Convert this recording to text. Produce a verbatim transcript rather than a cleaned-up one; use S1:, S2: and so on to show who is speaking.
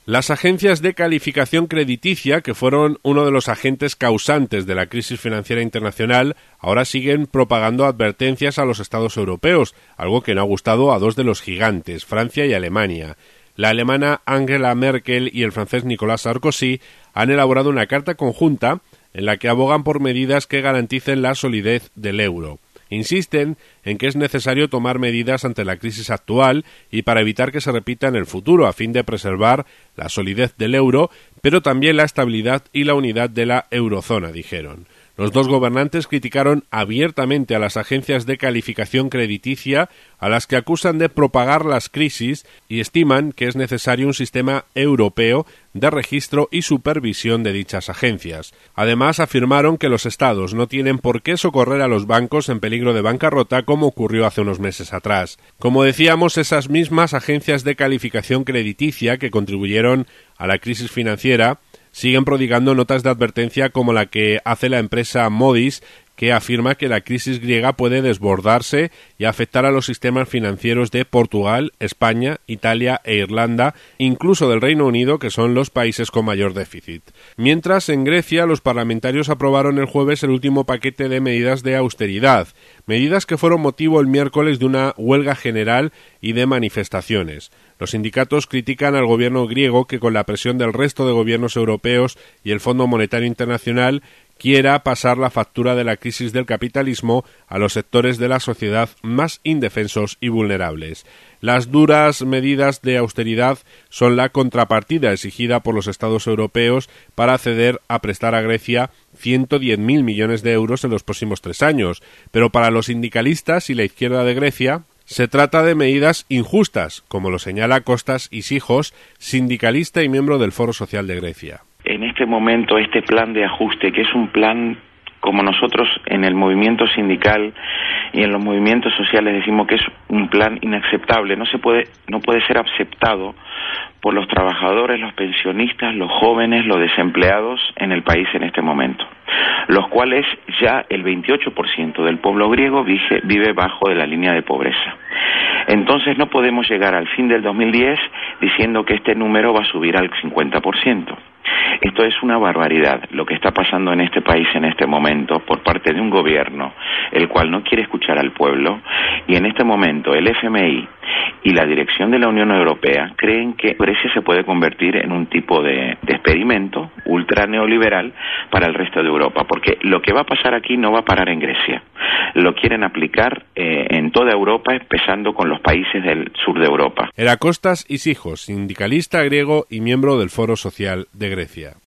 S1: Las agencias de calificación crediticia, que fueron uno de los agentes causantes de la crisis financiera internacional, ahora siguen propagando advertencias a los estados europeos, algo que no ha gustado a dos de los gigantes, Francia y Alemania. La alemana Angela Merkel y el francés Nicolas Sarkozy han elaborado una carta conjunta en la que abogan por medidas que garanticen la solidez del euro. Insisten en que es necesario tomar medidas ante la crisis actual y para evitar que se repita en el futuro, a fin de preservar la solidez del euro, pero también la estabilidad y la unidad de la eurozona, dijeron. Los dos gobernantes criticaron abiertamente a las agencias de calificación crediticia, a las que acusan de propagar las crisis, y estiman que es necesario un sistema europeo de registro y supervisión de dichas agencias. Además, afirmaron que los estados no tienen por qué socorrer a los bancos en peligro de bancarrota, como ocurrió hace unos meses atrás. Como decíamos, esas mismas agencias de calificación crediticia que contribuyeron a la crisis financiera siguen prodigando notas de advertencia como la que hace la empresa Moody's, que afirma que la crisis griega puede desbordarse y afectar a los sistemas financieros de Portugal, España, Italia e Irlanda, incluso del Reino Unido, que son los países con mayor déficit. Mientras, en Grecia, los parlamentarios aprobaron el jueves el último paquete de medidas de austeridad, medidas que fueron motivo el miércoles de una huelga general y de manifestaciones. Los sindicatos critican al gobierno griego que, con la presión del resto de gobiernos europeos y el Fondo Monetario Internacional, quiera pasar la factura de la crisis del capitalismo a los sectores de la sociedad más indefensos y vulnerables. Las duras medidas de austeridad son la contrapartida exigida por los Estados europeos para acceder a prestar a Grecia ciento diez mil millones de euros en los próximos tres años, pero para los sindicalistas y la izquierda de Grecia se trata de medidas injustas, como lo señala Kostas Isihos, sindicalista y miembro del Foro Social de Grecia.
S2: En este momento, este plan de ajuste, que es un plan, como nosotros en el movimiento sindical y en los movimientos sociales decimos que es un plan inaceptable, no se puede, no puede ser aceptado por los trabajadores, los pensionistas, los jóvenes, los desempleados en el país en este momento, los cuales ya el veintiocho por ciento del pueblo griego vive, vive bajo de la línea de pobreza. Entonces no podemos llegar al fin del dos mil diez diciendo que este número va a subir al cincuenta por ciento. Esto es una barbaridad, lo que está pasando en este país en este momento por parte de un gobierno el cual no quiere escuchar al pueblo, y en este momento el F M I y la dirección de la Unión Europea creen que Grecia se puede convertir en un tipo de, de experimento ultra neoliberal para el resto de Europa, porque lo que va a pasar aquí no va a parar en Grecia. Lo quieren aplicar eh, en toda Europa, empezando con los países del sur de Europa.
S1: Era Kostas Isihos, sindicalista griego y miembro del Foro Social de Grecia.